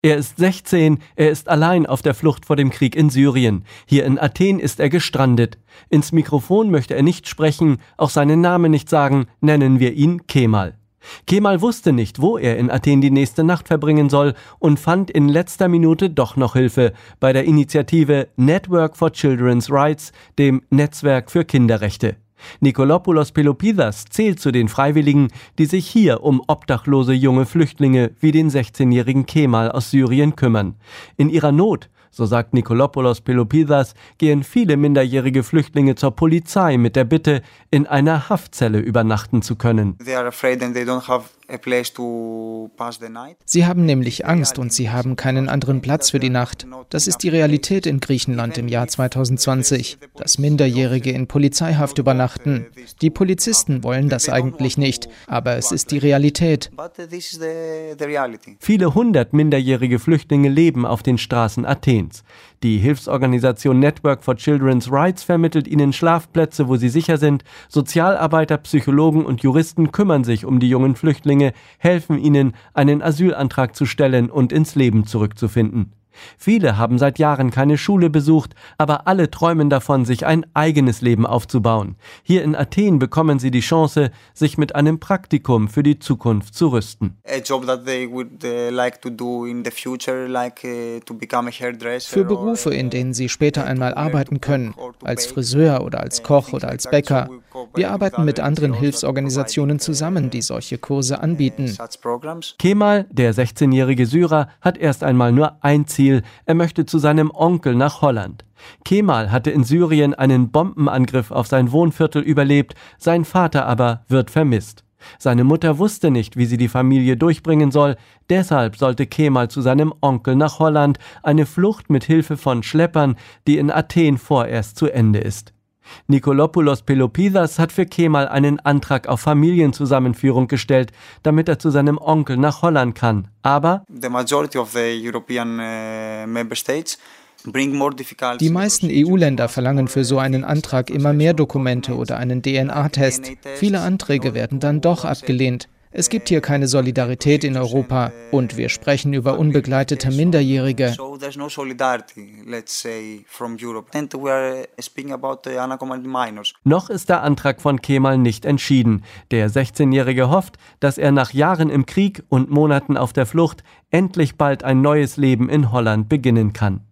Er ist 16, er ist allein auf der Flucht vor dem Krieg in Syrien. Hier in Athen ist er gestrandet. Ins Mikrofon möchte er nicht sprechen, auch seinen Namen nicht sagen, nennen wir ihn Kemal. Kemal wusste nicht, wo er in Athen die nächste Nacht verbringen soll und fand in letzter Minute doch noch Hilfe bei der Initiative Network for Children's Rights, dem Netzwerk für Kinderrechte. Nikolopoulos Pelopidas zählt zu den Freiwilligen, die sich hier um obdachlose junge Flüchtlinge wie den 16-jährigen Kemal aus Syrien kümmern. In ihrer Not, so sagt Nikolopoulos Pelopidas, gehen viele minderjährige Flüchtlinge zur Polizei mit der Bitte, in einer Haftzelle übernachten zu können. Sie haben nämlich Angst und sie haben keinen anderen Platz für die Nacht. Das ist die Realität in Griechenland im Jahr 2020, dass Minderjährige in Polizeihaft übernachten. Die Polizisten wollen das eigentlich nicht, aber es ist die Realität. Viele hundert minderjährige Flüchtlinge leben auf den Straßen Athens. Die Hilfsorganisation Network for Children's Rights vermittelt ihnen Schlafplätze, wo sie sicher sind. Sozialarbeiter, Psychologen und Juristen kümmern sich um die jungen Flüchtlinge, helfen ihnen, einen Asylantrag zu stellen und ins Leben zurückzufinden. Viele haben seit Jahren keine Schule besucht, aber alle träumen davon, sich ein eigenes Leben aufzubauen. Hier in Athen bekommen sie die Chance, sich mit einem Praktikum für die Zukunft zu rüsten. Für Berufe, in denen sie später einmal arbeiten können, als Friseur oder als Koch oder als Bäcker. Wir arbeiten mit anderen Hilfsorganisationen zusammen, die solche Kurse anbieten. Kemal, der 16-jährige Syrer, hat erst einmal nur ein Ziel: Er möchte zu seinem Onkel nach Holland. Kemal hatte in Syrien einen Bombenangriff auf sein Wohnviertel überlebt, sein Vater aber wird vermisst. Seine Mutter wusste nicht, wie sie die Familie durchbringen soll, deshalb sollte Kemal zu seinem Onkel nach Holland, eine Flucht mit Hilfe von Schleppern, die in Athen vorerst zu Ende ist. Nikolopoulos Pelopidas hat für Kemal einen Antrag auf Familienzusammenführung gestellt, damit er zu seinem Onkel nach Holland kann. Aber die meisten EU-Länder verlangen für so einen Antrag immer mehr Dokumente oder einen DNA-Test. Viele Anträge werden dann doch abgelehnt. Es gibt hier keine Solidarität in Europa und wir sprechen über unbegleitete Minderjährige. Noch ist der Antrag von Kemal nicht entschieden. Der 16-Jährige hofft, dass er nach Jahren im Krieg und Monaten auf der Flucht endlich bald ein neues Leben in Holland beginnen kann.